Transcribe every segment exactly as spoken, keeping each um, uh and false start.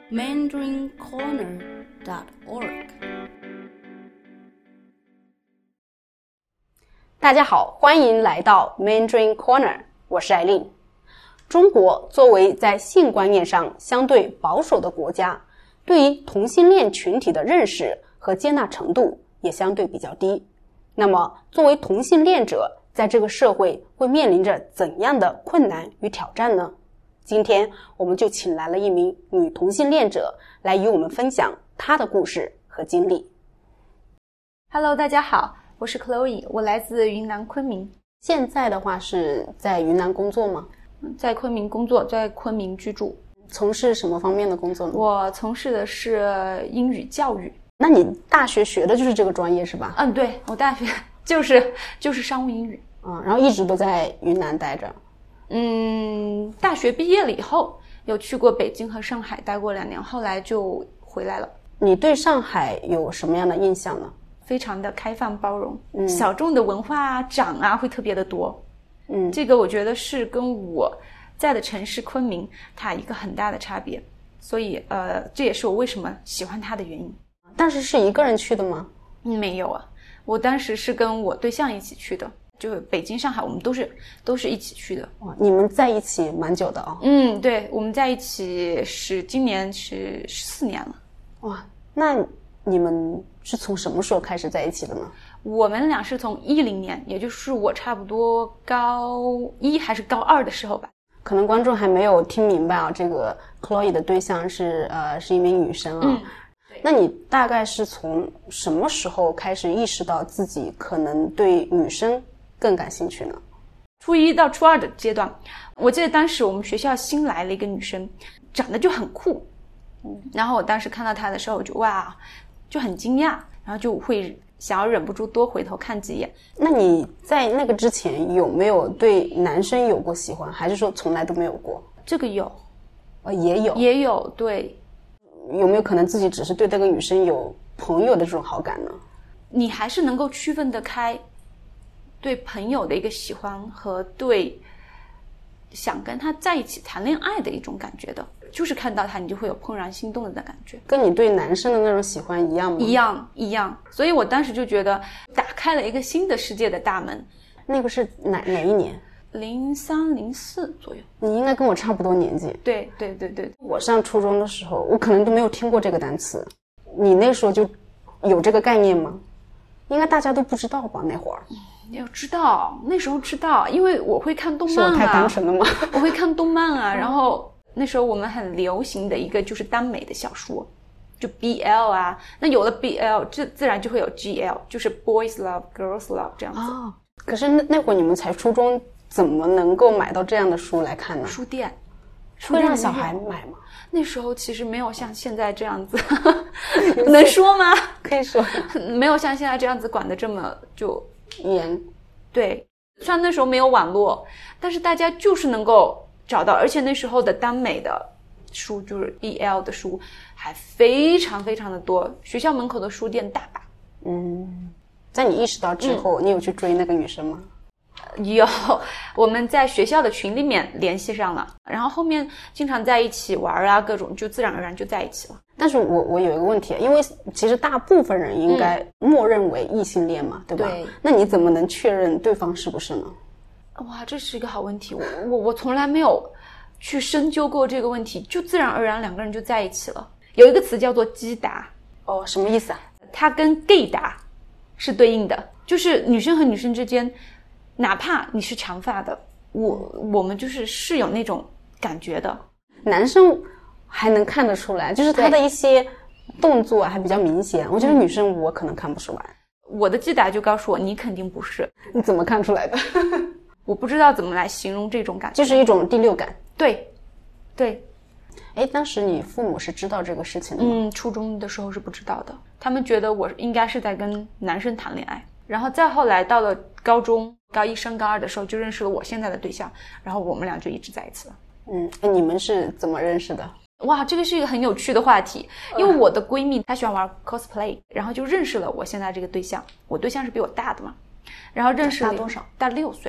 mandarin corner dot org。 大家好，欢迎来到 Mandarin Corner， 我是艾琳。中国作为在性观念上相对保守的国家，对于同性恋群体的认识和接纳程度也相对比较低。那么作为同性恋者，在这个社会会面临着怎样的困难与挑战呢？今天我们就请来了一名女同性恋者来与我们分享她的故事和经历。 Hello， 大家好，我是 Chloe， 我来自云南昆明。 现在的话是在云南工作吗？ 在昆明工作，在昆明居住。 从事什么方面的工作呢？ 我从事的是英语教育。 那你大学学的就是这个专业是吧？ 嗯，对，我大学就是就是商务英语。 嗯，然后一直都在云南待着。 嗯，大学毕业了以后，有去过北京和上海待过两年，后来就回来了。 你对上海有什么样的印象呢？ 非常的开放包容， 嗯， 小众的文化啊、长啊会特别的多。 嗯， 这个我觉得是跟我在的城市昆明它一个很大的差别，所以呃，这也是我为什么喜欢它的原因。 但是是一个人去的吗？ 嗯，没有啊，我当时是跟我对象一起去的，就是北京、上海，我们都是都是一起去的。 哇，你们在一起蛮久的哦。 嗯，对，我们在一起是今年是十四年了。 哇，那你们是从什么时候开始在一起的呢？ 我们俩是从一零年，也就是我差不多高一还是高二的时候吧。 可能观众还没有听明白啊，这个 Chloe 的对象是呃是一名女生啊。 嗯， 那你大概是从什么时候开始意识到自己可能对女生更感兴趣呢？ 初一到初二的阶段，我记得当时我们学校新来了一个女生，长得就很酷，嗯，然后我当时看到她的时候就哇，就很惊讶，然后就会想要忍不住多回头看几眼。 那你在那个之前有没有对男生有过喜欢，还是说从来都没有过？ 这个有， 呃，也有， 也有，对。 有没有可能自己只是对这个女生有朋友的这种好感呢？ 你还是能够区分得开对朋友的一个喜欢和对想跟他在一起谈恋爱的一种感觉的，就是看到他你就会有怦然心动的感觉。 跟你对男生的那种喜欢一样吗？ 一样一样，所以我当时就觉得打开了一个新的世界的大门。 那个是哪哪一年？ 零三零四左右。 你应该跟我差不多年纪。 对对对对， 我上初中的时候我可能都没有听过这个单词，你那时候就有这个概念吗？应该大家都不知道吧，那会儿。 要知道，那时候知道，因为我会看动漫啊。 是我太单纯了吗？ 我会看动漫啊，然后那时候我们很流行的一个就是耽美的小说，就 B L 啊，那有了 B L 这自然就会有 G L， 就是 boys love girls love 这样子。 哦，可是那那会儿你们才初中，怎么能够买到这样的书来看呢？ 书店会让小孩买吗？ 那时候其实没有像现在这样子能说吗？ 可以说没有像现在这样子管得这么就严。 对，虽然那时候没有网络，但是大家就是能够找到，而且那时候的耽美的书就是 B L 的书还非常非常的多，学校门口的书店大把。 嗯，在你意识到之后、嗯、你有去追那个女生吗？ 有，我们在学校的群里面联系上了，然后后面经常在一起玩啊，各种就自然而然就在一起了。 但是我我有一个问题，因为其实大部分人应该默认为异性恋嘛、嗯、对吧？ 对。 那你怎么能确认对方是不是呢？ 哇，这是一个好问题，我我我从来没有去深究过这个问题，就自然而然两个人就在一起了。有一个词叫做基达。 哦，什么意思啊？ 它跟 gay 达是对应的，就是女生和女生之间，哪怕你是长发的，我我们就是是有那种感觉的。 男生还能看得出来，就是他的一些动作还比较明显，我觉得女生我可能看不出来。 我的基达就告诉我你肯定不是。 你怎么看出来的？ 我不知道怎么来形容这种感觉， 就是一种第六感。 对对。 诶，当时你父母是知道这个事情的吗？ 嗯，初中的时候是不知道的，他们觉得我应该是在跟男生谈恋爱，然后再后来到了高中高一升高二的时候就认识了我现在的对象，然后我们俩就一直在一起了。 嗯，你们是怎么认识的？ 哇，这个是一个很有趣的话题，因为我的闺蜜她喜欢玩 cosplay， 然后就认识了我现在这个对象，我对象是比我大的嘛，然后认识了大多少？ 大六岁。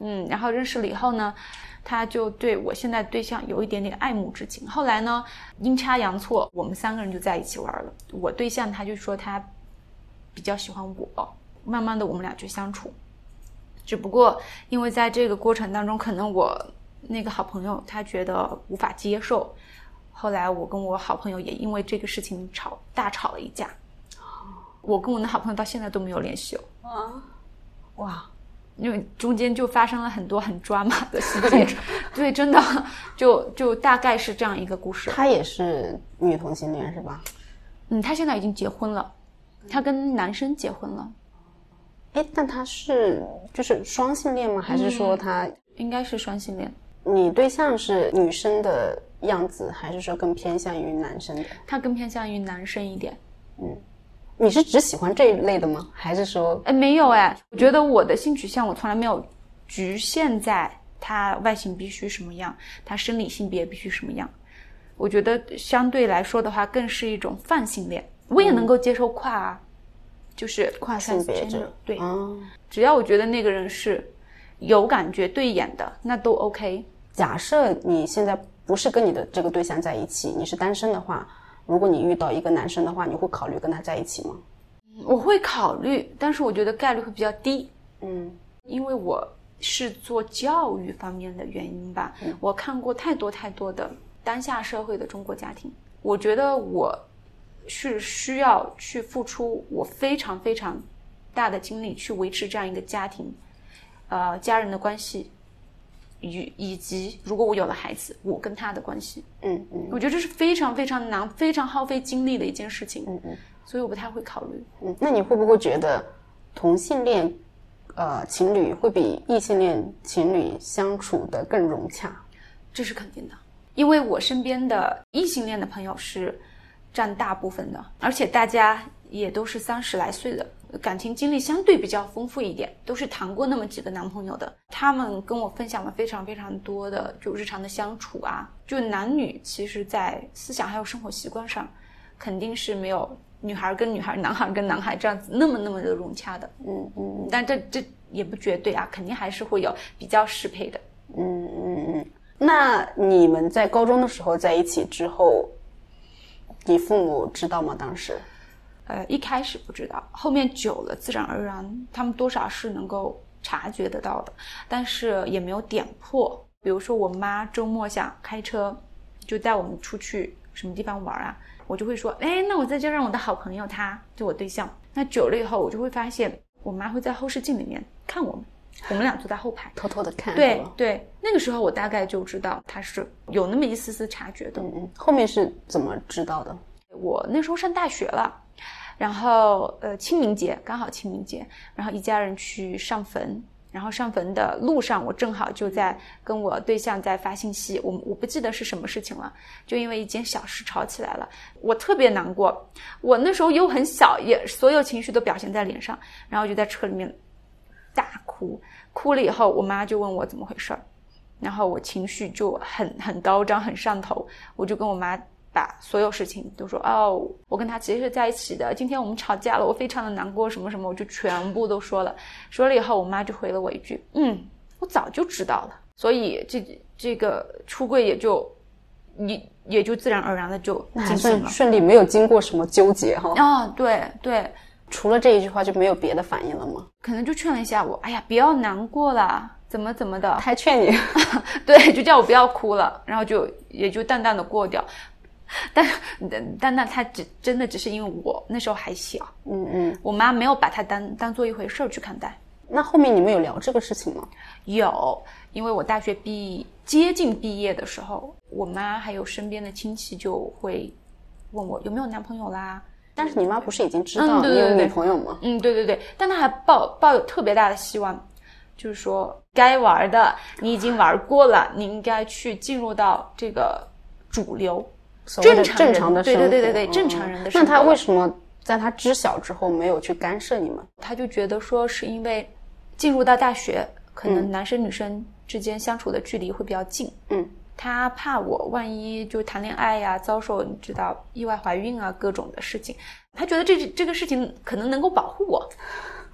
嗯，然后认识了以后呢，他就对我现在对象有一点点爱慕之情。后来呢，阴差阳错，我们三个人就在一起玩了。我对象他就说他比较喜欢我，慢慢的我们俩就相处。只不过因为在这个过程当中，可能我那个好朋友他觉得无法接受，后来我跟我好朋友也因为这个事情吵大吵了一架。我跟我的好朋友到现在都没有联系哦。 啊，哇， 因为中间就发生了很多很抓马的事情。对，真的就就大概是这样一个故事。 他也是女同性恋是吧？ 嗯，他现在已经结婚了，他跟男生结婚了。 哎，但他是就是双性恋吗？还是说他、 嗯、应该是双性恋？ 你对象是女生的样子，还是说更偏向于男生的？ 他更偏向于男生一点。 嗯，你是只喜欢这一类的吗？还是说？ 哎，没有哎，我觉得我的性取向我从来没有局限在他外形必须什么样，他生理性别必须什么样。我觉得相对来说的话，更是一种泛性恋。我也能够接受跨啊，嗯、就是跨性别者， 对、 哦， 只要我觉得那个人是有感觉对眼的，那都 OK。 假设你现在不是跟你的这个对象在一起，你是单身的话，如果你遇到一个男生的话，你会考虑跟他在一起吗？ 我会考虑，但是我觉得概率会比较低。 嗯， 因为我是做教育方面的原因吧、嗯、我看过太多太多的当下社会的中国家庭，我觉得我是需要去付出我非常非常大的精力去维持这样一个家庭，呃，家人的关系，以以及如果我有了孩子，我跟他的关系。 嗯嗯， 我觉得这是非常非常难、非常耗费精力的一件事情。 嗯嗯， 所以我不太会考虑。 嗯，那你会不会觉得同性恋呃情侣会比异性恋情侣相处的更融洽？ 这是肯定的，因为我身边的异性恋的朋友是占大部分的，而且大家也都是三十来岁的，感情经历相对比较丰富一点，都是谈过那么几个男朋友的。他们跟我分享了非常非常多的就日常的相处啊，就男女其实在思想还有生活习惯上肯定是没有女孩跟女孩、男孩跟男孩这样子那么那么的融洽的。 嗯嗯， 但这这也不绝对啊，肯定还是会有比较适配的。 嗯嗯嗯。那你们在高中的时候在一起之后，你父母知道吗？当时？ 呃，一开始不知道，后面久了，自然而然，他们多少是能够察觉得到的，但是也没有点破。比如说，我妈周末想开车，就带我们出去什么地方玩啊，我就会说，哎，那我在这让我的好朋友他，就我对象。那久了以后，我就会发现，我妈会在后视镜里面看我们，我们俩坐在后排， 偷偷的看。 对对，那个时候我大概就知道他是有那么一丝丝察觉的。 嗯嗯，后面是怎么知道的？ 我那时候上大学了。然后呃清明节刚好清明节，然后一家人去上坟，然后上坟的路上我正好就在跟我对象在发信息，我我不记得是什么事情了，就因为一件小事吵起来了，我特别难过，我那时候又很小，也所有情绪都表现在脸上，然后就在车里面大哭，哭了以后我妈就问我怎么回事，然后我情绪就很很高涨很上头，我就跟我妈把所有事情都说，哦，我跟他其实是在一起的，今天我们吵架了，我非常的难过，什么什么，我就全部都说了。说了以后，我妈就回了我一句，嗯，我早就知道了。所以这这个出柜也就也也就自然而然的就进行了， 顺利，没有经过什么纠结哈。 啊、哦，对对。 除了这一句话就没有别的反应了吗？ 可能就劝了一下我，哎呀，不要难过了，怎么怎么的。 还劝你？ 对，就叫我不要哭了，然后就也就淡淡的过掉。但但那他只真的只是因为我那时候还小， 嗯嗯， 我妈没有把他当当做一回事儿去看待。 那后面你们有聊这个事情吗？ 有，因为我大学毕接近毕业的时候，我妈还有身边的亲戚就会问我有没有男朋友啦。 但是你妈不是已经知道你有女朋友吗？ 嗯，对对对，但她还抱抱有特别大的希望，就是说该玩的你已经玩过了，你应该去进入到这个主流。 正常正常的生活， 对对对对对，正常人的生活。 那他为什么在他知晓之后没有去干涉你们？ 他就觉得说是因为进入到大学，可能男生女生之间相处的距离会比较近。嗯，他怕我万一就谈恋爱呀、啊，遭受你知道意外怀孕啊各种的事情，他觉得这这个事情可能能够保护我。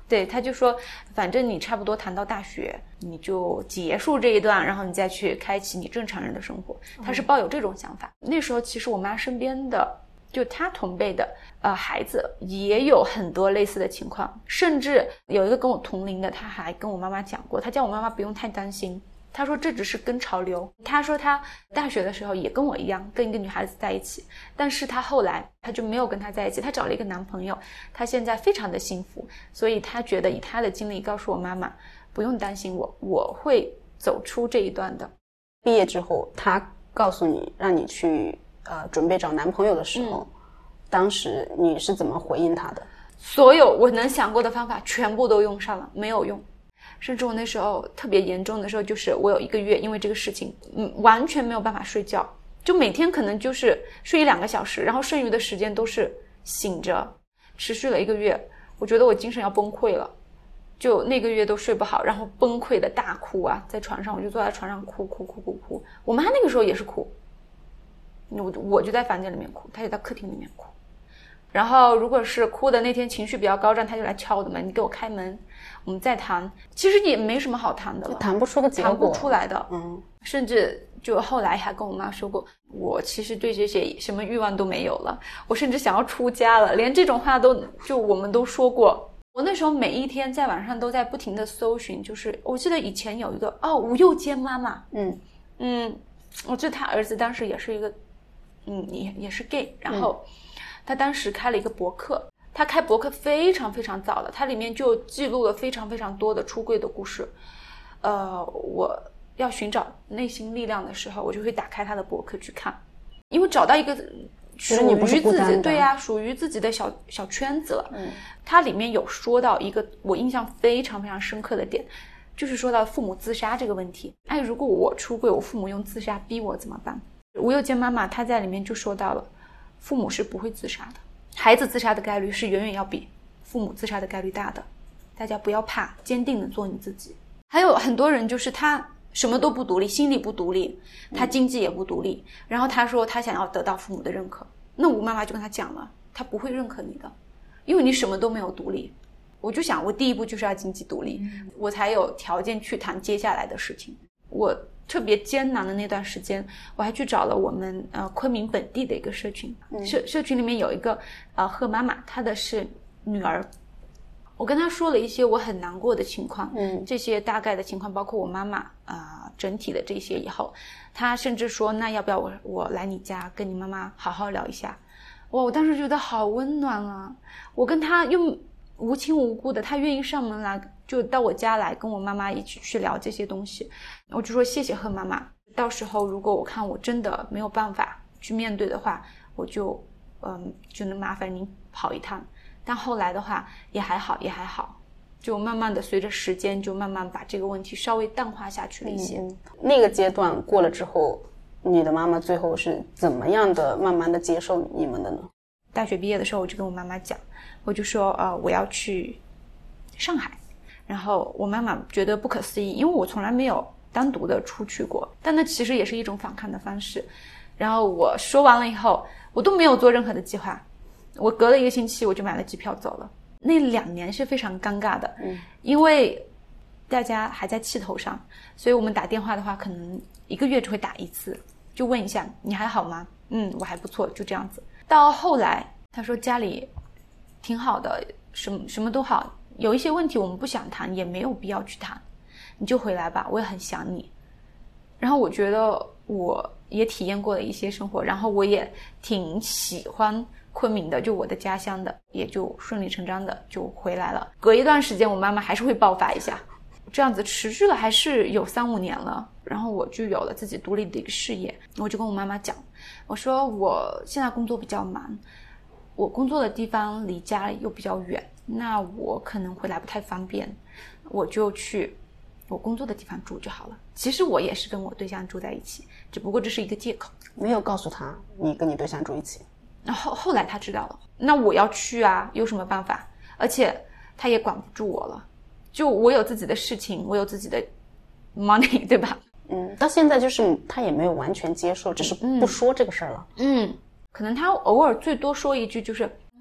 对，他就说反正你差不多谈到大学你就结束这一段，然后你再去开启你正常人的生活，他是抱有这种想法、嗯、那时候其实我妈身边的就她同辈的呃孩子也有很多类似的情况，甚至有一个跟我同龄的，他还跟我妈妈讲过，他叫我妈妈不用太担心，他说这只是跟潮流。他说他大学的时候也跟我一样跟一个女孩子在一起，但是他后来他就没有跟她在一起，他找了一个男朋友，他现在非常的幸福，所以他觉得以他的经历告诉我妈妈不用担心我，我会走出这一段的。 毕业之后他告诉你让你去呃准备找男朋友的时候、嗯、当时你是怎么回应他的？ 所有我能想过的方法全部都用上了，没有用。甚至我那时候特别严重的时候，就是我有一个月因为这个事情嗯，完全没有办法睡觉，就每天可能就是睡一两个小时，然后剩余的时间都是醒着，持续了一个月，我觉得我精神要崩溃了，就那个月都睡不好，然后崩溃的大哭啊，在床上我就坐在床上哭哭哭哭哭，我妈那个时候也是哭，我我就在房间里面哭，她就在客厅里面哭，然后如果是哭的那天情绪比较高涨，她就来敲我的门，你给我开门我们再谈，其实也没什么好谈的了， 谈不出个结果， 谈不出来的。 嗯， 甚至就后来还跟我妈说过，我其实对这些什么欲望都没有了，我甚至想要出家了，连这种话都就我们都说过。我那时候每一天在网上都在不停的搜寻，就是我记得以前有一个哦吴又坚妈妈，嗯嗯，我记得他儿子当时也是一个嗯也也是 gay， 然后他当时开了一个博客。他开博客非常非常早了，他里面就记录了非常非常多的出柜的故事。呃，我要寻找内心力量的时候，我就会打开他的博客去看，因为找到一个属于自己，对呀、啊，属于自己的小小圈子了。嗯，他里面有说到一个我印象非常非常深刻的点，就是说到父母自杀这个问题。哎，如果我出柜，我父母用自杀逼我怎么办？吴又坚妈妈她在里面就说到了，父母是不会自杀的。孩子自杀的概率是远远要比父母自杀的概率大的，大家不要怕，坚定的做你自己。还有很多人就是他什么都不独立，心理不独立，他经济也不独立、嗯、然后他说他想要得到父母的认可，那我妈妈就跟他讲了，他不会认可你的，因为你什么都没有独立。我就想我第一步就是要经济独立、嗯、我才有条件去谈接下来的事情。我特别艰难的那段时间，我还去找了我们呃昆明本地的一个社群，嗯、社社群里面有一个呃贺妈妈，她的是女儿，我跟她说了一些我很难过的情况，嗯，这些大概的情况包括我妈妈啊、呃、整体的这些以后，她甚至说那要不要我我来你家跟你妈妈好好聊一下。哇，我当时觉得好温暖啊，我跟她又无亲无故的，她愿意上门来就到我家来跟我妈妈一起去聊这些东西。我就说谢谢贺妈妈，到时候如果我看我真的没有办法去面对的话，我就嗯就能麻烦您跑一趟。但后来的话也还好也还好，就慢慢的随着时间就慢慢把这个问题稍微淡化下去了一些、 嗯、那个阶段过了之后，你的妈妈最后是怎么样的慢慢的接受你们的呢？ 大学毕业的时候我就跟我妈妈讲，我就说呃我要去上海，然后我妈妈觉得不可思议，因为我从来没有单独的出去过，但那其实也是一种反抗的方式。然后我说完了以后，我都没有做任何的计划，我隔了一个星期我就买了机票走了。那两年是非常尴尬的，嗯，因为大家还在气头上，所以我们打电话的话可能一个月就会打一次，就问一下你还好吗？嗯，我还不错，就这样子。到后来他说家里挺好的，什么什么都好，有一些问题我们不想谈也没有必要去谈，你就回来吧，我也很想你。然后我觉得我也体验过了一些生活，然后我也挺喜欢昆明的，就我的家乡的，也就顺理成章的就回来了。隔一段时间我妈妈还是会爆发一下，这样子持续了还是有三五年了，然后我就有了自己独立的一个事业。我就跟我妈妈讲，我说我现在工作比较忙，我工作的地方离家又比较远，那我可能回来不太方便，我就去我工作的地方住就好了。其实我也是跟我对象住在一起，只不过这是一个借口。 没有告诉他你跟你对象住一起？ 然后后来他知道了，那我要去啊，有什么办法？而且他也管不住我了，就我有自己的事情，我有自己的 money， 对吧？ 嗯，到现在就是他也没有完全接受，只是不说这个事儿了。 嗯，可能他偶尔最多说一句就是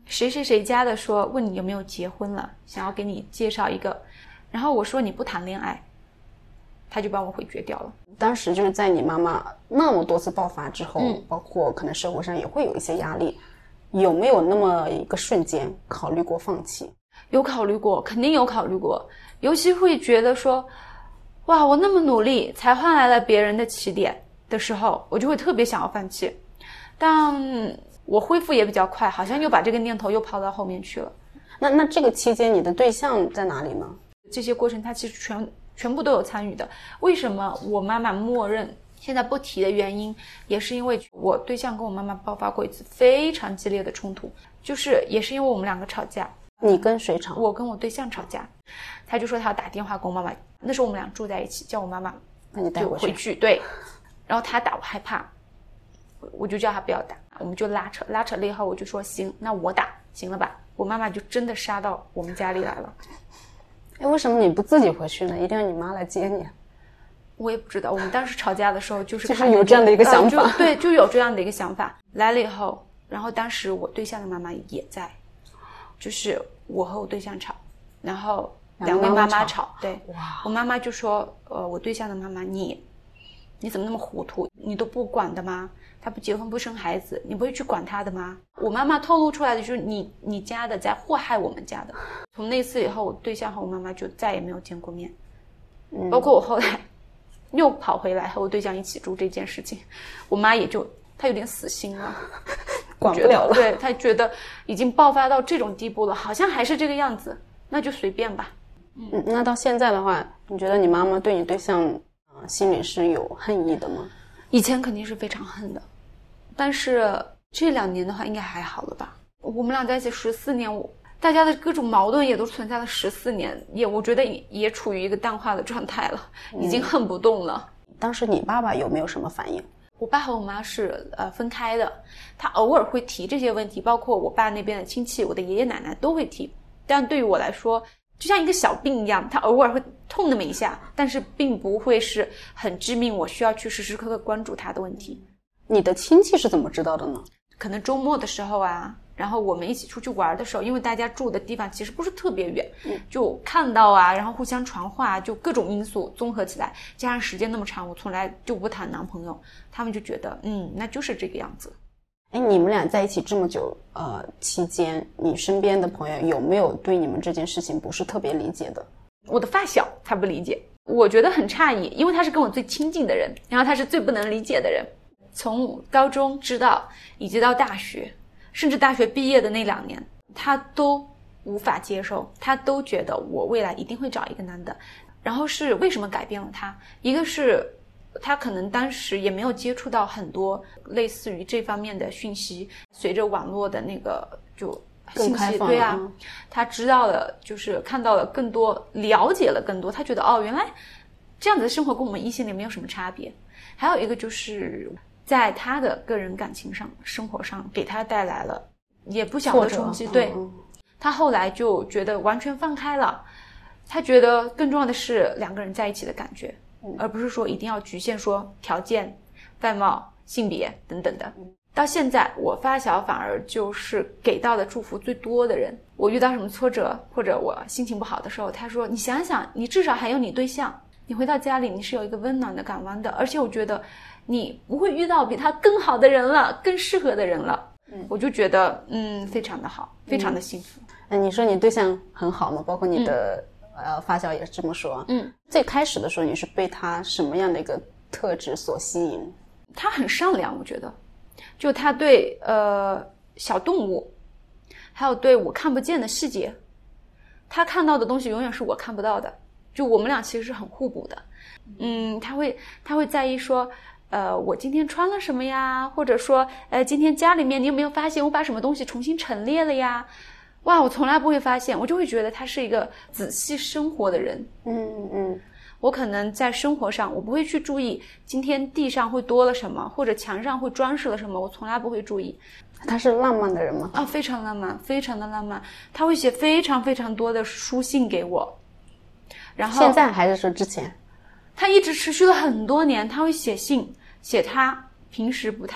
谁谁谁家的说问你有没有结婚了，想要给你介绍一个，然后我说你不谈恋爱，他就帮我回绝掉了。 当时就是在你妈妈那么多次爆发之后、 嗯、 包括可能生活上也会有一些压力，有没有那么一个瞬间考虑过放弃？ 有考虑过，肯定有考虑过，尤其会觉得说哇我那么努力才换来了别人的起点的时候，我就会特别想要放弃。但我恢复也比较快，好像又把这个念头又抛到后面去了。 那那这个期间你的对象在哪里呢？ 这些过程他其实全全部都有参与的。为什么我妈妈默认现在不提的原因，也是因为我对象跟我妈妈爆发过一次非常激烈的冲突，就是也是因为我们两个吵架。 你跟谁吵？ 我跟我对象吵架，他就说他要打电话跟我妈妈，那时候我们俩住在一起，叫我妈妈那你带我回去。对，然后他打我害怕，我就叫他不要打，我们就拉扯拉扯了以后，我就说行，那我打行了吧。我妈妈就真的杀到我们家里来了。 哎，为什么你不自己回去呢？一定要你妈来接你？ 我也不知道，我们当时吵架的时候就是就是有这样的一个想法、 呃、就对，就有这样的一个想法。来了以后，然后当时我对象的妈妈也在，就是我和我对象吵，然后两位妈妈吵。对，我妈妈就说呃，我对象的妈妈，你你怎么那么糊涂，你都不管的吗？他不结婚不生孩子，你不会去管他的吗？我妈妈透露出来的就是你你家的在祸害我们家的。从那次以后，我对象和我妈妈就再也没有见过面。嗯，包括我后来又跑回来和我对象一起住这件事情，我妈也就她有点死心了， 管不了了。 对，她觉得已经爆发到这种地步了，好像还是这个样子，那就随便吧。 嗯，那到现在的话，你觉得你妈妈对你对象、呃、心里是有恨意的吗？ 以前肯定是非常恨的，但是这两年的话应该还好了吧。我们俩在一起十四年，我大家的各种矛盾也都存在了十四年，也我觉得 也, 也处于一个淡化的状态了，已经恨不动了。 嗯、当时你爸爸有没有什么反应？ 我爸和我妈是呃分开的，他偶尔会提这些问题，包括我爸那边的亲戚，我的爷爷奶奶都会提，但对于我来说就像一个小病一样，他偶尔会痛那么一下，但是并不会是很致命，我需要去时时刻刻关注他的问题。 你的亲戚是怎么知道的呢？ 可能周末的时候啊，然后我们一起出去玩的时候，因为大家住的地方其实不是特别远、嗯、就看到啊，然后互相传话，就各种因素综合起来，加上时间那么长，我从来就不谈男朋友，他们就觉得嗯，那就是这个样子。 哎，你们俩在一起这么久呃，期间你身边的朋友有没有对你们这件事情不是特别理解的？ 我的发小他不理解，我觉得很诧异，因为他是跟我最亲近的人，然后他是最不能理解的人。从高中知道以及到大学，甚至大学毕业的那两年，他都无法接受，他都觉得我未来一定会找一个男的。然后是为什么改变了他？一个是他可能当时也没有接触到很多类似于这方面的讯息，随着网络的那个就信息，对啊，他知道了，就是看到了更多，了解了更多，他觉得哦，原来这样子的生活跟我们异性恋没有什么差别。还有一个就是在他的个人感情上、生活上给他带来了也不小的冲击。对、嗯、他后来就觉得完全放开了，他觉得更重要的是两个人在一起的感觉，嗯、而不是说一定要局限说条件、外貌、性别等等的。嗯、到现在我发小反而就是给到的祝福最多的人。我遇到什么挫折或者我心情不好的时候，他说你想想，你至少还有你对象，你回到家里你是有一个温暖的港湾的，而且我觉得你不会遇到比他更好的人了，更适合的人了。嗯，我就觉得嗯非常的好，非常的幸福。 嗯，你说你对象很好吗？包括你的、嗯、呃发小也是这么说。 嗯， 最开始的时候你是被他什么样的一个特质所吸引？ 他很善良，我觉得就他对呃小动物还有对我看不见的细节，他看到的东西永远是我看不到的，就我们俩其实是很互补的。嗯，他会他会在意说呃，我今天穿了什么呀？或者说，呃，今天家里面你有没有发现我把什么东西重新陈列了呀？哇，我从来不会发现，我就会觉得他是一个仔细生活的人。 嗯嗯， 我可能在生活上，我不会去注意今天地上会多了什么，或者墙上会装饰了什么，我从来不会注意。 他是浪漫的人吗？ 啊，非常浪漫，非常的浪漫。他会写非常非常多的书信给我。然后现在还是说之前？ 他一直持续了很多年，他会写信，写他平时不太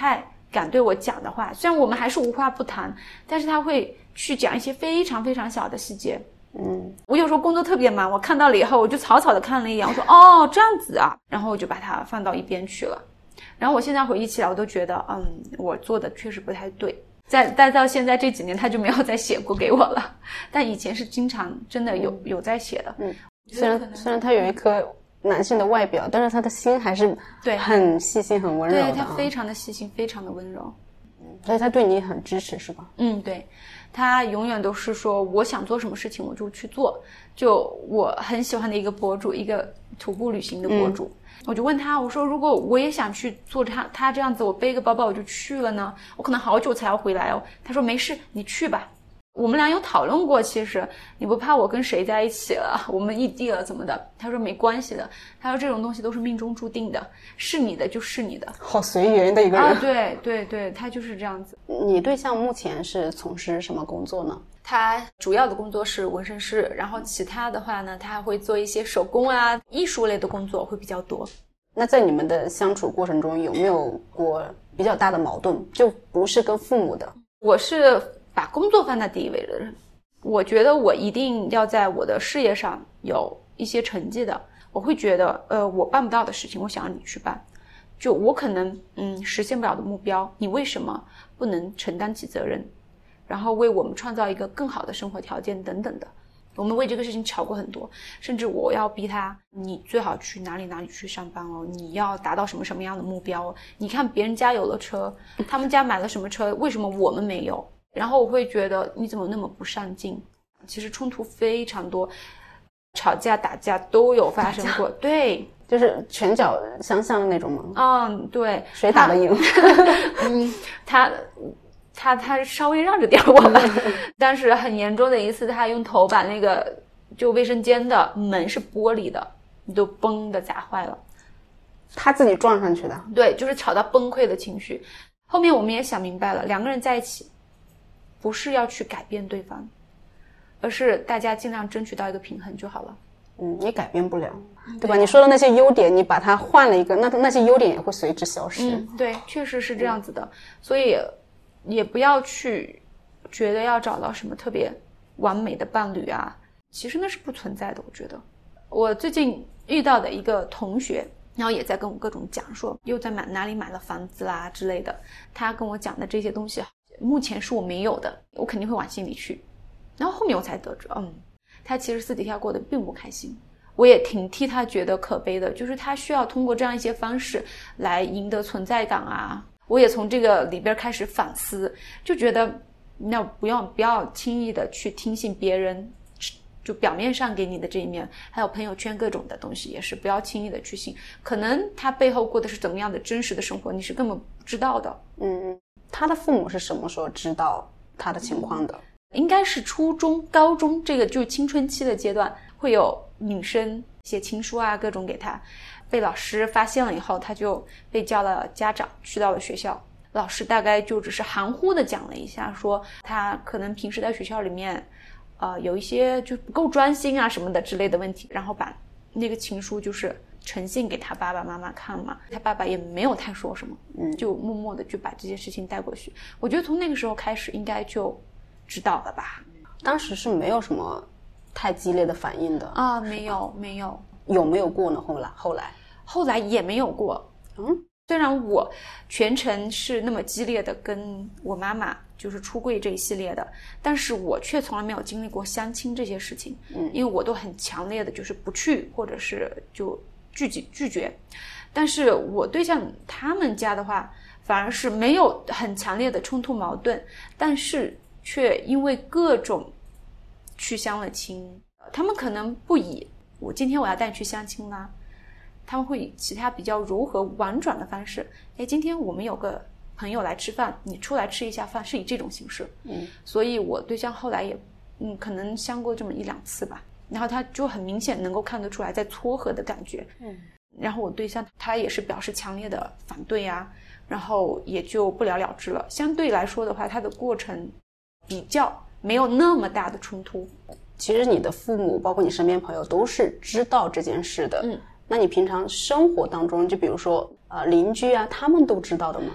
敢对我讲的话，虽然我们还是无话不谈，但是他会去讲一些非常非常小的细节。 嗯， 我有时候工作特别忙，我看到了以后，我就草草的看了一眼，我说哦这样子啊，然后我就把它放到一边去了。然后我现在回忆起来，我都觉得嗯，我做的确实不太对。再再到现在这几年，他就没有再写过给我了，但以前是经常真的有、嗯、有在写的。 嗯，虽然虽然他有一颗男性的外表，但是他的心还是对很细心很温柔的、啊、 对，他非常的细心，非常的温柔。 所以他对你很支持是吧？ 嗯，对，他永远都是说我想做什么事情我就去做。就我很喜欢的一个博主，一个徒步旅行的博主、嗯、我就问他，我说如果我也想去做他他这样子，我背个包包我就去了呢，我可能好久才要回来哦。他说没事，你去吧。我们俩有讨论过，其实你不怕我跟谁在一起了，我们异地了怎么的。他说没关系的，他说这种东西都是命中注定的，是你的就是你的。 好随缘的一个人啊， 对对对，他就是这样子。 你对象目前是从事什么工作呢？ 他主要的工作是纹身师，然后其他的话呢，他会做一些手工啊艺术类的工作会比较多。 那在你们的相处过程中有没有过比较大的矛盾，就不是跟父母的？ 我是把工作放在第一位的人，我觉得我一定要在我的事业上有一些成绩的。我会觉得呃，我办不到的事情我想让你去办，就我可能嗯实现不了的目标，你为什么不能承担起责任，然后为我们创造一个更好的生活条件等等的。我们为这个事情吵过很多，甚至我要逼他，你最好去哪里哪里去上班哦，你要达到什么什么样的目标哦，你看别人家有了车，他们家买了什么车，为什么我们没有？然后我会觉得你怎么那么不上进。其实冲突非常多，吵架打架都有发生过。对， 就是拳脚相向的那种吗？ 嗯，对。 谁打得赢？ 嗯，他他他稍微让着点我吧。但是很严重的一次，他用头把那个就卫生间的门是玻璃的，你都崩的砸坏了。 他自己撞上去的？ 对，就是吵到崩溃的情绪。后面我们也想明白了，两个人在一起不是要去改变对方，而是大家尽量争取到一个平衡就好了。 嗯，你改变不了，对吧？你说的那些优点，你把它换了一个，那那些优点也会随之消失。 嗯，对，确实是这样子的。嗯、所以也不要去觉得要找到什么特别完美的伴侣啊，其实那是不存在的。我觉得我最近遇到的一个同学，然后也在跟我各种讲说又在买哪里买了房子啦之类的，他跟我讲的这些东西目前是我没有的，我肯定会往心里去。然后后面我才得知，嗯，他其实私底下过得并不开心。我也挺替他觉得可悲的，就是他需要通过这样一些方式来赢得存在感啊。我也从这个里边开始反思，就觉得那不要不要轻易的去听信别人就表面上给你的这一面，还有朋友圈各种的东西也是不要轻易的去信，可能他背后过的是怎么样的真实的生活，你是根本不知道的。 嗯，他的父母是什么时候知道他的情况的？ 应该是初中高中，这个就是青春期的阶段，会有女生写情书啊各种给他，被老师发现了以后，他就被叫了家长，去到了学校。老师大概就只是含糊的讲了一下，说他可能平时在学校里面呃，有一些就不够专心啊什么的之类的问题，然后把那个情书就是呈现给他爸爸妈妈看嘛，他爸爸也没有太说什么，嗯，就默默的就把这些事情带过去。我觉得从那个时候开始应该就知道了吧。 当时是没有什么太激烈的反应的啊，没有没有。 有没有过呢？后来后来后来也没有过。嗯，虽然我全程是那么激烈的跟我妈妈就是出柜这一系列的，但是我却从来没有经历过相亲这些事情。嗯，因为我都很强烈的就是不去，或者是就拒绝拒绝。但是我对象他们家的话反而是没有很强烈的冲突矛盾，但是却因为各种去相了亲。他们可能不以我今天我要带你去相亲啦，他们会以其他比较柔和婉转的方式，诶，今天我们有个朋友来吃饭，你出来吃一下饭，是以这种形式。嗯，所以我对象后来也嗯可能相过这么一两次吧，然后他就很明显能够看得出来在撮合的感觉。嗯，然后我对象他也是表示强烈的反对啊，然后也就不了了之了。相对来说的话，他的过程比较没有那么大的冲突。 其实你的父母包括你身边朋友都是知道这件事的。嗯，那你平常生活当中就比如说呃邻居啊，他们都知道的吗？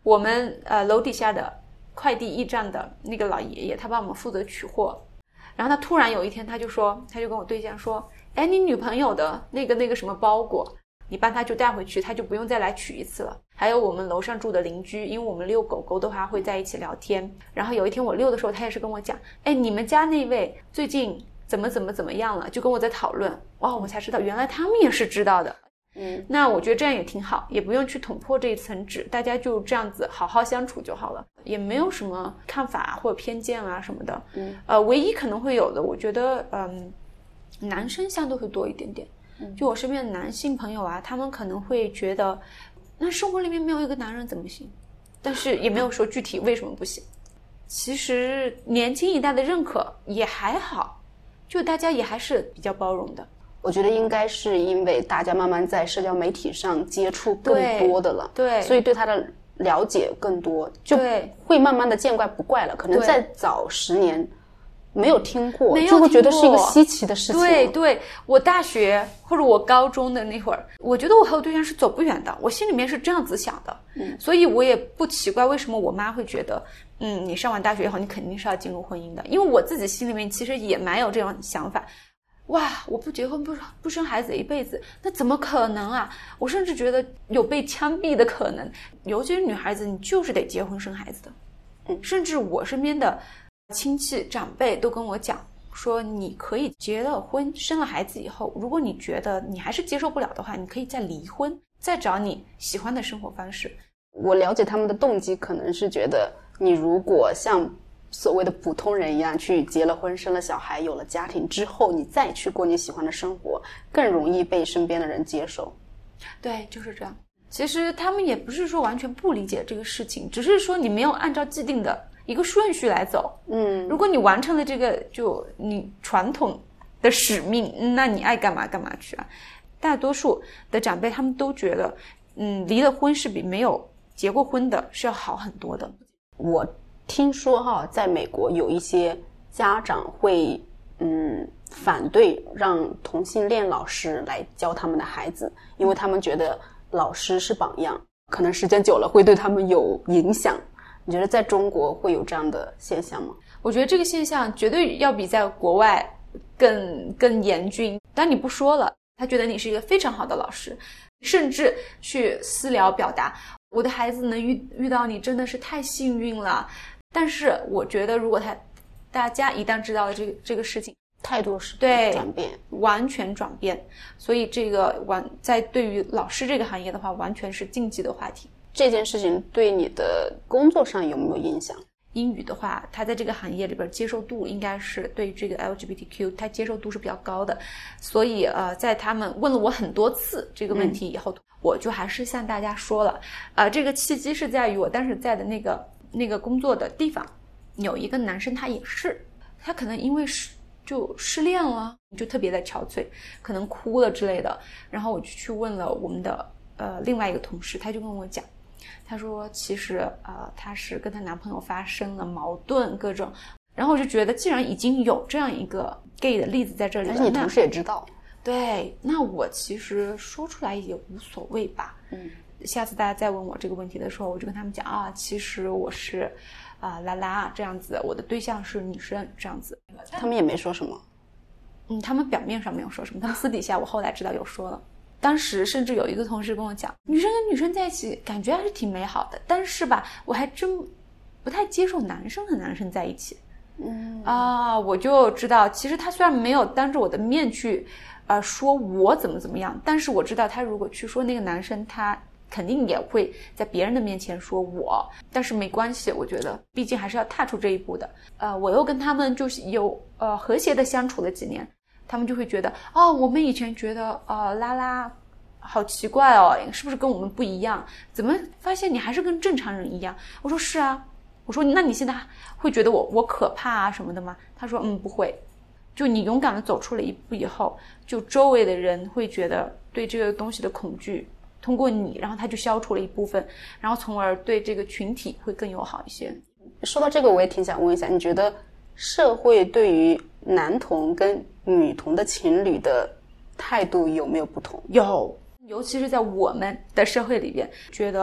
我们呃楼底下的快递驿站的那个老爷爷，他帮我们负责取货。然后他突然有一天他就说，他就跟我对象说，哎，你女朋友的那个那个什么包裹，你帮他就带回去，他就不用再来取一次了。还有我们楼上住的邻居，因为我们遛狗狗的话会在一起聊天，然后有一天我遛的时候，他也是跟我讲，哎，你们家那位最近怎么怎么怎么样了，就跟我在讨论。哇，我才知道原来他们也是知道的。嗯，那我觉得这样也挺好，也不用去捅破这一层纸，大家就这样子好好相处就好了，也没有什么看法或者偏见啊什么的。嗯，呃，唯一可能会有的，我觉得，嗯，男生相对会多一点点。就我身边的男性朋友啊，他们可能会觉得，那生活里面没有一个男人怎么行？但是也没有说具体为什么不行。其实年轻一代的认可也还好，就大家也还是比较包容的。 我觉得应该是因为大家慢慢在社交媒体上接触更多的了， 对， 所以对他的了解更多，就会慢慢的见怪不怪了。可能在早十年没有听过，就会觉得是一个稀奇的事情。 对对，我大学或者我高中的那会儿，我觉得我和我对象是走不远的，我心里面是这样子想的。嗯，所以我也不奇怪为什么我妈会觉得，嗯，你上完大学以后你肯定是要进入婚姻的，因为我自己心里面其实也蛮有这种想法。哇，我不结婚不不生孩子一辈子，那怎么可能啊？我甚至觉得有被枪毙的可能，尤其是女孩子，你就是得结婚生孩子的。嗯，甚至我身边的亲戚长辈都跟我讲说，你可以结了婚生了孩子以后，如果你觉得你还是接受不了的话，你可以再离婚，再找你喜欢的生活方式。 我了解他们的动机，可能是觉得你如果像所谓的普通人一样去结了婚生了小孩有了家庭之后，你再去过你喜欢的生活，更容易被身边的人接受。 对，就是这样。其实他们也不是说完全不理解这个事情，只是说你没有按照既定的一个顺序来走。嗯，如果你完成了这个就你传统的使命，那你爱干嘛干嘛去啊。大多数的长辈他们都觉得嗯，离了婚是比没有结过婚的是要好很多的。 我听说哈，在美国有一些家长会嗯反对让同性恋老师来教他们的孩子，因为他们觉得老师是榜样，可能时间久了会对他们有影响。你觉得在中国会有这样的现象吗？ 我觉得这个现象绝对要比在国外更更严峻。当你不说了，他觉得你是一个非常好的老师，甚至去私聊表达，我的孩子能遇遇到你真的是太幸运了。但是我觉得如果他大家一旦知道了这个这个事情， 态度是对转变， 完全转变。所以这个完在对于老师这个行业的话，完全是禁忌的话题。 这件事情对你的工作上有没有影响？ 英语的话，它在这个行业里边接受度应该是对这个 L G B T Q 它接受度是比较高的。所以呃，在他们问了我很多次这个问题以后、嗯、我就还是向大家说了，呃，这个契机是在于我当时在的那个那个工作的地方有一个男生，他也是他可能因为是就失恋了，就特别的憔悴，可能哭了之类的。然后我就去问了我们的呃另外一个同事，他就跟我讲，他说其实呃她是跟她男朋友发生了矛盾各种。然后我就觉得既然已经有这样一个 gay 的例子在这里了， 而且你同事也知道， 对，那我其实说出来也无所谓吧。嗯，下次大家再问我这个问题的时候，我就跟他们讲啊，其实我是啊、呃、拉拉这样子，我的对象是女生这样子。 他们也没说什么。 嗯，他们表面上没有说什么，他们私底下我后来知道有说了。当时甚至有一个同事跟我讲，女生跟女生在一起感觉还是挺美好的，但是吧，我还真不太接受男生和男生在一起。嗯啊，我就知道，其实他虽然没有当着我的面去，呃，说我怎么怎么样，但是我知道他如果去说那个男生，他肯定也会在别人的面前说我。但是没关系，我觉得毕竟还是要踏出这一步的。呃，我又跟他们就是有呃和谐的相处了几年。他们就会觉得哦，我们以前觉得呃拉拉好奇怪哦，是不是跟我们不一样？怎么发现你还是跟正常人一样？我说是啊，我说那你现在会觉得我我可怕啊什么的吗？他说嗯不会，就你勇敢的走出了一步以后，就周围的人会觉得对这个东西的恐惧，通过你，然后他就消除了一部分，然后从而对这个群体会更友好一些。 说到这个，我也挺想问一下，你觉得社会对于男同跟女同的情侣的态度有没有不同？ 有，尤其是在我们的社会里边，觉得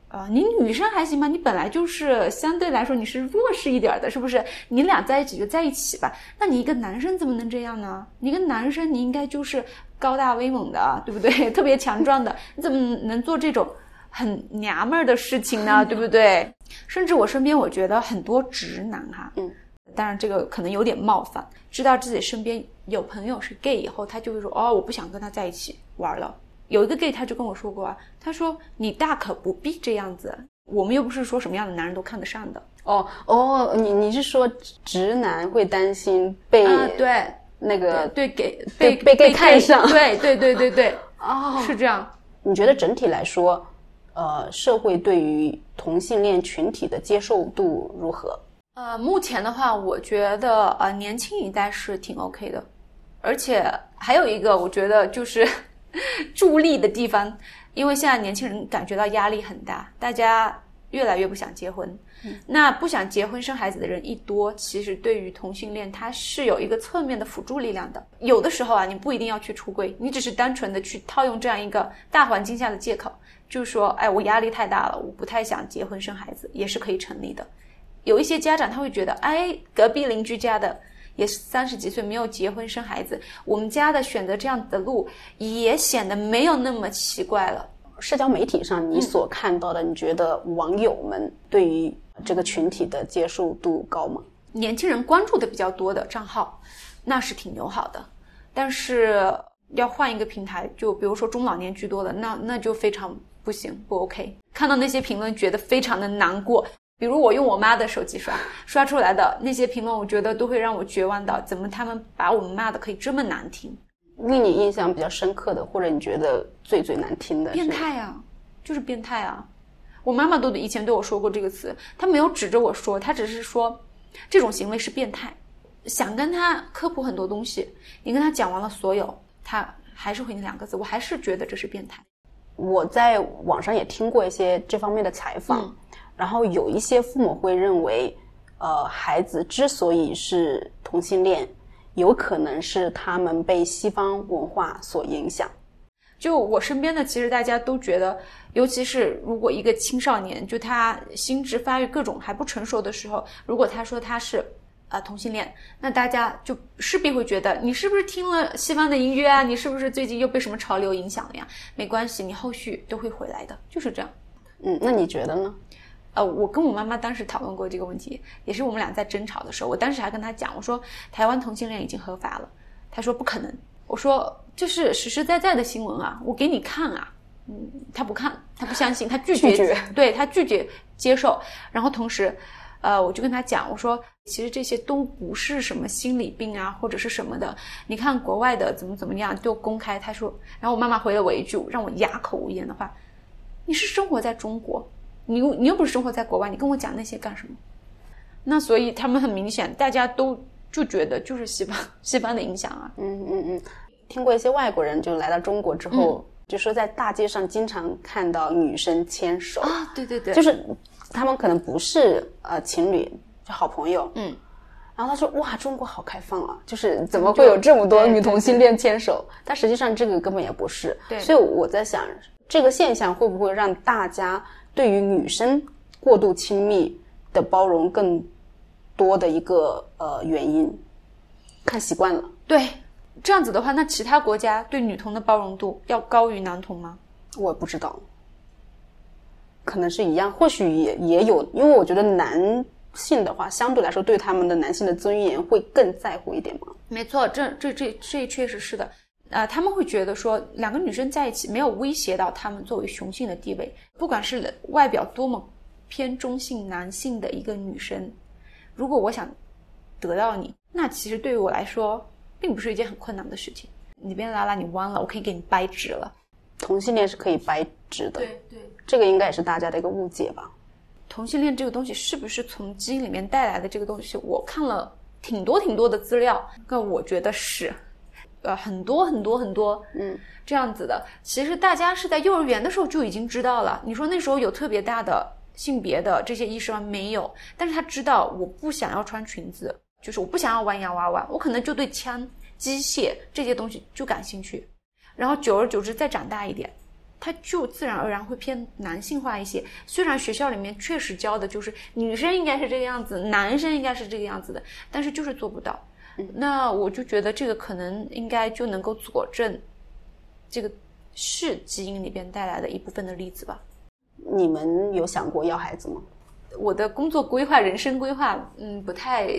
呃，你女生还行吧，你本来就是相对来说你是弱势一点的，是不是？你俩在一起就在一起吧。那你一个男生怎么能这样呢？你一个男生你应该就是高大威猛的，对不对？特别强壮的，你怎么能做这种很娘们儿的事情呢？对不对？甚至我身边我觉得很多直男哈， 嗯， 当然这个可能有点冒犯，知道自己身边有朋友是 gay 以后，他就会说哦，我不想跟他在一起玩了。有一个 gay 他就跟我说过啊，他说你大可不必这样子，我们又不是说什么样的男人都看得上的。 哦哦，你你是说直男会担心被啊对那个对给被被被 gay 看上？ 对对对对对， 哦， 是这样。 你觉得整体来说，呃，社会对于同性恋群体的接受度如何？ 呃，目前的话，我觉得呃年轻一代是挺 OK 的，而且还有一个我觉得就是助力的地方，因为现在年轻人感觉到压力很大，大家越来越不想结婚。嗯、那不想结婚生孩子的人一多，其实对于同性恋它是有一个侧面的辅助力量的。有的时候啊，你不一定要去出柜，你只是单纯的去套用这样一个大环境下的借口，就是说，哎，我压力太大了，我不太想结婚生孩子，也是可以成立的。有一些家长他会觉得，哎，隔壁邻居家的也是三十几岁没有结婚生孩子，我们家的选择这样的路也显得没有那么奇怪了。 社交媒体上你所看到的、嗯、你觉得网友们对于这个群体的接受度高吗？ 年轻人关注的比较多的账号那是挺友好的，但是要换一个平台，就比如说中老年居多的，那那就非常不行，不 OK。 看到那些评论觉得非常的难过，比如我用我妈的手机刷刷出来的那些评论，我觉得都会让我绝望到，怎么他们把我们骂的可以这么难听。 令你印象比较深刻的，或者你觉得最最难听的是变态啊，就是变态啊。我妈妈都以前对我说过这个词，她没有指着我说，她只是说这种行为是变态。想跟她科普很多东西，你跟她讲完了所有，她还是回你两个字，我还是觉得这是变态。 我在网上也听过一些这方面的采访、嗯、然后有一些父母会认为呃，孩子之所以是同性恋，有可能是他们被西方文化所影响。 就我身边的其实大家都觉得，尤其是如果一个青少年就他心智发育各种还不成熟的时候，如果他说他是呃同性恋，那大家就势必会觉得你是不是听了西方的音乐啊，你是不是最近又被什么潮流影响了呀？没关系，你后续都会回来的，就是这样。 嗯，那你觉得呢？ 呃，我跟我妈妈当时讨论过这个问题，也是我们俩在争吵的时候，我当时还跟她讲，我说台湾同性恋已经合法了，她说不可能，我说这是实实在在的新闻啊，我给你看啊，嗯，她不看，她不相信，她拒绝， 拒绝对，她拒绝接受，然后同时，呃，我就跟她讲，我说其实这些都不是什么心理病啊，或者是什么的，你看国外的怎么怎么样都公开，她说，然后我妈妈回了我一句让我哑口无言的话，你是生活在中国。你你又不是生活在国外，你跟我讲那些干什么？那所以他们很明显，大家都就觉得就是西方西方的影响啊。 嗯嗯嗯，听过一些外国人就来到中国之后，嗯、就说在大街上经常看到女生牵手啊，对对对， 就是他们可能不是呃情侣，就好朋友， 嗯。 然后他说哇，中国好开放啊，就是怎么会有这么多女同性恋牵手？但实际上这个根本也不是。 对， 所以我在想，这个现象会不会让大家对于女生过度亲密的包容更多的一个呃原因？看习惯了。 对，这样子的话，那其他国家对女同的包容度要高于男同吗？ 我不知道，可能是一样，或许也也有，因为我觉得男性的话，相对来说对他们的男性的尊严会更在乎一点嘛。 没错，这这这这确实是的。呃，他们会觉得说两个女生在一起没有威胁到他们作为雄性的地位，不管是外表多么偏中性男性的一个女生，如果我想得到你，那其实对于我来说并不是一件很困难的事情。你别拉拉你弯了，我可以给你掰直了。 同性恋是可以掰直的。 对对， 这个应该也是大家的一个误解吧。 同性恋这个东西是不是从基因里面带来的这个东西，我看了挺多挺多的资料，那我觉得是呃，很多很多很多， 嗯， 这样子的。其实大家是在幼儿园的时候就已经知道了。你说那时候有特别大的性别的这些意识吗？没有。但是他知道我不想要穿裙子，就是我不想要玩洋娃娃，我可能就对枪、机械这些东西就感兴趣。然后久而久之再长大一点， 它就自然而然会偏男性化一些。虽然学校里面确实教的就是女生应该是这个样子，男生应该是这个样子的，但是就是做不到。嗯、那我就觉得这个可能应该就能够佐证这个是基因里边带来的一部分的例子吧。 你们有想过要孩子吗？ 我的工作规划、人生规划，嗯，不太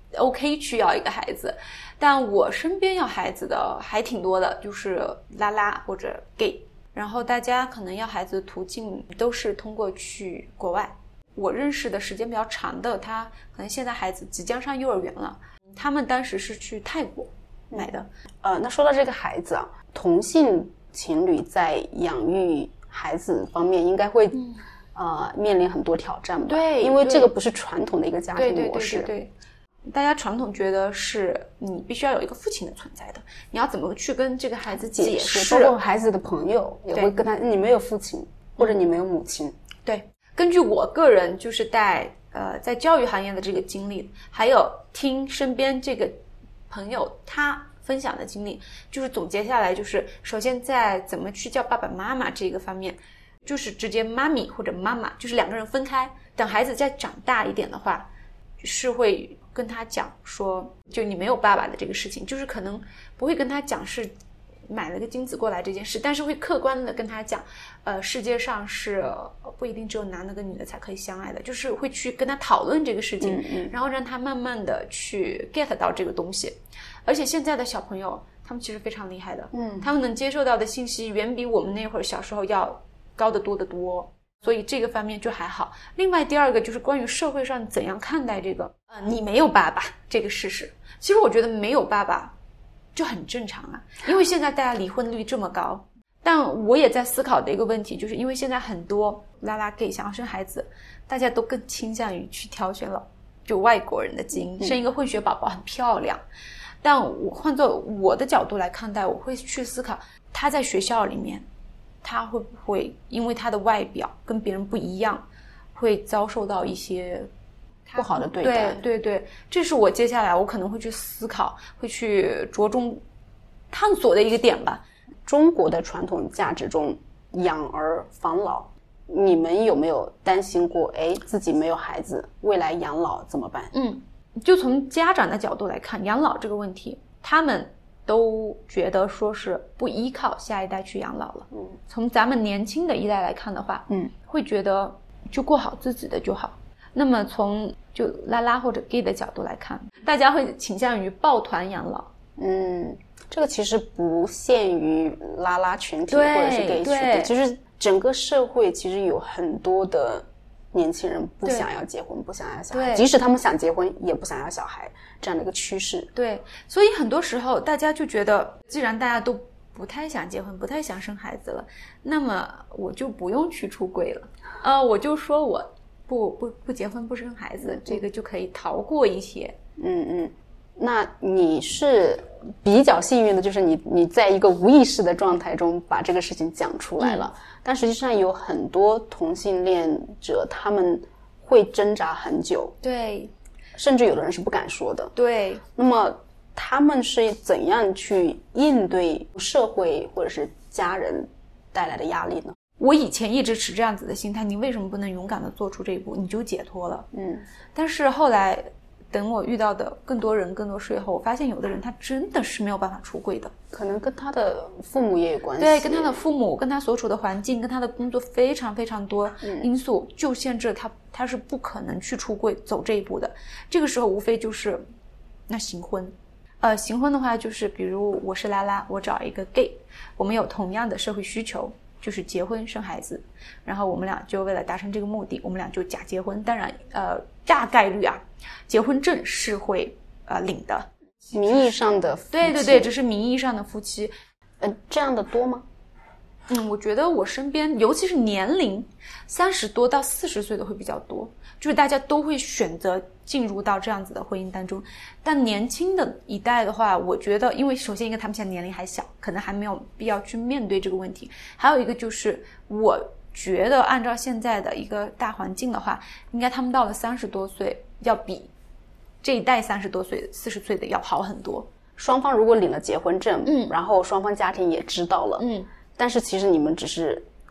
OK 去要一个孩子，但我身边要孩子的还挺多的，就是拉拉或者 gay。然后大家可能要孩子的途径都是通过去国外。我认识的时间比较长的，他可能现在孩子即将上幼儿园了，他们当时是去泰国买的。 呃，那说到这个孩子啊，同性情侣在养育孩子方面应该会、嗯、呃面临很多挑战吧？ 对， 因为这个不是传统的一个家庭模式。 对对对对对对。大家传统觉得是你必须要有一个父亲的存在的，你要怎么去跟这个孩子解释？ 包括孩子的朋友也会跟他，你没有父亲或者你没有母亲。 对，根据我个人就是在呃在教育行业的这个经历，还有听身边这个朋友他分享的经历，就是总结下来，就是首先在怎么去叫爸爸妈妈这个方面，就是直接妈咪或者妈妈，就是两个人分开。等孩子再长大一点的话，是会跟他讲说，就你没有爸爸的这个事情，就是可能不会跟他讲是买了个精子过来这件事，但是会客观的跟他讲，呃，世界上是不一定只有男的跟女的才可以相爱的，就是会去跟他讨论这个事情，嗯嗯，然后让他慢慢的去 get 到这个东西。而且现在的小朋友，他们其实非常厉害的，嗯，他们能接受到的信息远比我们那会儿小时候要高得多得多。所以这个方面就还好。另外第二个就是关于社会上怎样看待这个呃你没有爸爸这个事实。其实我觉得没有爸爸就很正常啊，因为现在大家离婚率这么高。但我也在思考的一个问题，就是因为现在很多拉拉 gay 想要生孩子，大家都更倾向于去挑选了就外国人的基因，生一个混血宝宝很漂亮。但我换作我的角度来看待，我会去思考他在学校里面他会不会因为他的外表跟别人不一样，会遭受到一些不好的对待？ 对对对，这是我接下来我可能会去思考，会去着重探索的一个点吧。 中国的传统价值中，养儿防老，你们有没有担心过？哎，自己没有孩子，未来养老怎么办？ 嗯，就从家长的角度来看，养老这个问题，他们都觉得说是不依靠下一代去养老了。嗯，从咱们年轻的一代来看的话，嗯，会觉得就过好自己的就好。那么从就拉拉或者 gay 的角度来看，大家会倾向于抱团养老。 嗯，这个其实不限于拉拉群体或者是 gay 群体，就是整个社会其实有很多的年轻人不想要结婚，不想要小孩，即使他们想结婚也不想要小孩，这样的一个趋势。 对，所以很多时候大家就觉得既然大家都不太想结婚，不太想生孩子了，那么我就不用去出柜了，呃，我就说我不不不结婚不生孩子，这个就可以逃过一些。 嗯嗯，那你是比较幸运的，就是你你在一个无意识的状态中把这个事情讲出来了、嗯、但实际上有很多同性恋者他们会挣扎很久， 对， 甚至有的人是不敢说的。 对， 那么他们是怎样去应对社会或者是家人带来的压力呢？ 我以前一直持这样子的心态，你为什么不能勇敢的做出这一步，你就解脱了。嗯，但是后来等我遇到的更多人更多事以后，我发现有的人他真的是没有办法出柜的， 可能跟他的父母也有关系。 对，跟他的父母，跟他所处的环境，跟他的工作非常非常多因素、嗯、就限制他，他是不可能去出柜走这一步的。这个时候无非就是那行婚。呃，行婚的话就是比如我是拉拉，我找一个 gay， 我们有同样的社会需求，就是结婚生孩子，然后我们俩就为了达成这个目的，我们俩就假结婚。当然呃大概率啊结婚证是会呃领的， 名义上的夫妻。 对对对，只是名义上的夫妻。 呃这样的多吗？ 嗯，我觉得我身边尤其是年龄三十多到四十岁的会比较多，就是大家都会选择进入到这样子的婚姻当中。但年轻的一代的话，我觉得因为首先一个他们现在年龄还小，可能还没有必要去面对这个问题，还有一个就是我觉得按照现在的一个大环境的话，应该他们到了三十多岁要比这一代三十多岁四十岁的要好很多。 双方如果领了结婚证，嗯，然后双方家庭也知道了，嗯，但是其实你们只是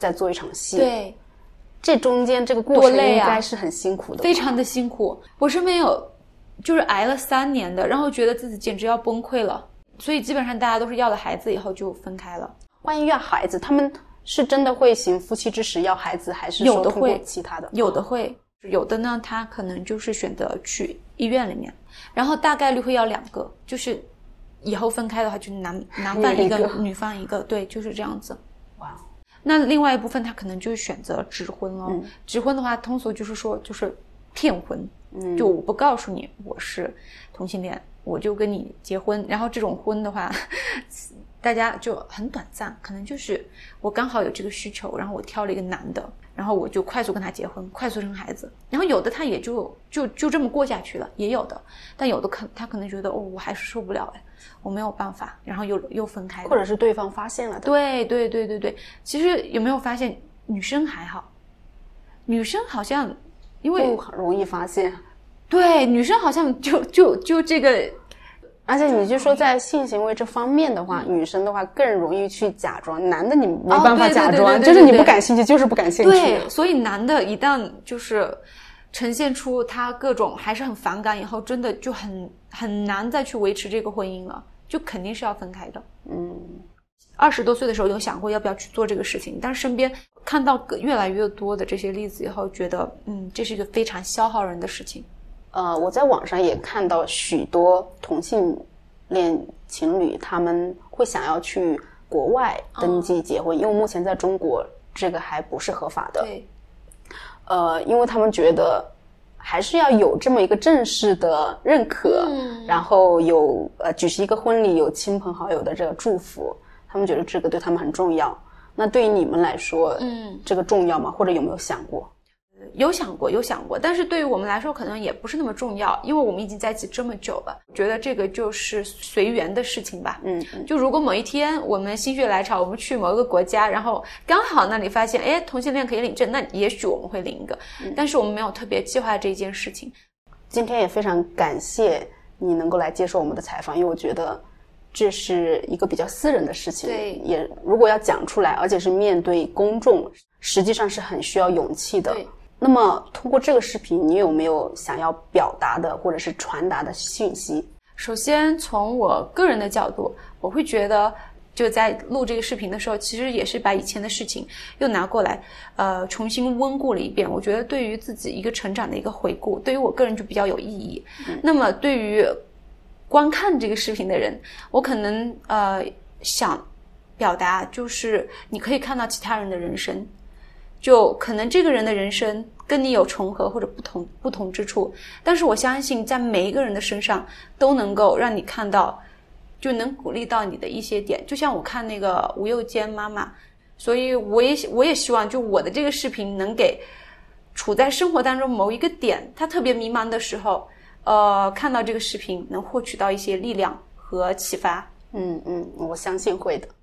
在做一场戏。 对， 这中间这个过程应该是很辛苦的， 非常的辛苦。我身边有就是挨了三年的，然后觉得自己简直要崩溃了，所以基本上大家都是要了孩子以后就分开了。 关于要孩子，他们是真的会行夫妻之实要孩子，还是说通过其他的？ 有的会，有的呢他可能就是选择去医院里面，然后大概率会要两个，就是以后分开的话就男男方一个女方一个，对，就是这样子。 哇， 那另外一部分他可能就是选择指婚了。 嗯、 指婚的话通俗就是说就是骗婚， 嗯， 就我不告诉你我是同性恋，我就跟你结婚，然后这种婚的话大家就很短暂，可能就是我刚好有这个需求，然后我挑了一个男的，然后我就快速跟他结婚，快速生孩子，然后有的他也就就就这么过下去了，也有的，但有的可他可能觉得哦我还是受不了哎，我没有办法，然后又又分开了， 或者是对方发现了的。 对对对对对，其实有没有发现女生还好，女生好像因为不很容易发现， 对，女生好像就就就这个。 而且你就说在性行为这方面的话，嗯、女生的话更容易去假装，男的你没办法假装， 哦、 就是你不感兴趣就是不感兴趣。 对，所以男的一旦就是呈现出他各种还是很反感以后，真的就很很难再去维持这个婚姻了，就肯定是要分开的。 嗯， 二十多岁的时候有想过要不要去做这个事情，但是身边看到越来越多的这些例子以后，觉得嗯，这是一个非常消耗人的事情。 呃，我在网上也看到许多同性恋情侣，他们会想要去国外登记结婚，哦、因为目前在中国这个还不是合法的。 对。 呃，因为他们觉得还是要有这么一个正式的认可， 嗯、 然后有呃举行一个婚礼，有亲朋好友的这个祝福，他们觉得这个对他们很重要。那对于你们来说， 嗯， 这个重要吗？或者有没有想过？ 有想过有想过，但是对于我们来说可能也不是那么重要，因为我们已经在一起这么久了，觉得这个就是随缘的事情吧。 嗯，嗯就如果某一天我们心血来潮，我们去某一个国家，然后刚好那里发现哎同性恋可以领证，那也许我们会领一个， 嗯、 但是我们没有特别计划这件事情。 今天也非常感谢你能够来接受我们的采访，因为我觉得这是一个比较私人的事情， 对， 也如果要讲出来，而且是面对公众，实际上是很需要勇气的。 对。 那么通过这个视频，你有没有想要表达的或者是传达的讯息？ 首先从我个人的角度，我会觉得就在录这个视频的时候，其实也是把以前的事情又拿过来呃，重新温故了一遍。我觉得对于自己一个成长的一个回顾，对于我个人就比较有意义。嗯、那么对于观看这个视频的人，我可能呃想表达就是你可以看到其他人的人生，就可能这个人的人生跟你有重合或者不同不同之处，但是我相信在每一个人的身上都能够让你看到，就能鼓励到你的一些点。就像我看那个吴又坚妈妈，所以我也我也希望就我的这个视频能给处在生活当中某一个点他特别迷茫的时候，呃，看到这个视频能获取到一些力量和启发。 嗯嗯，我相信会的。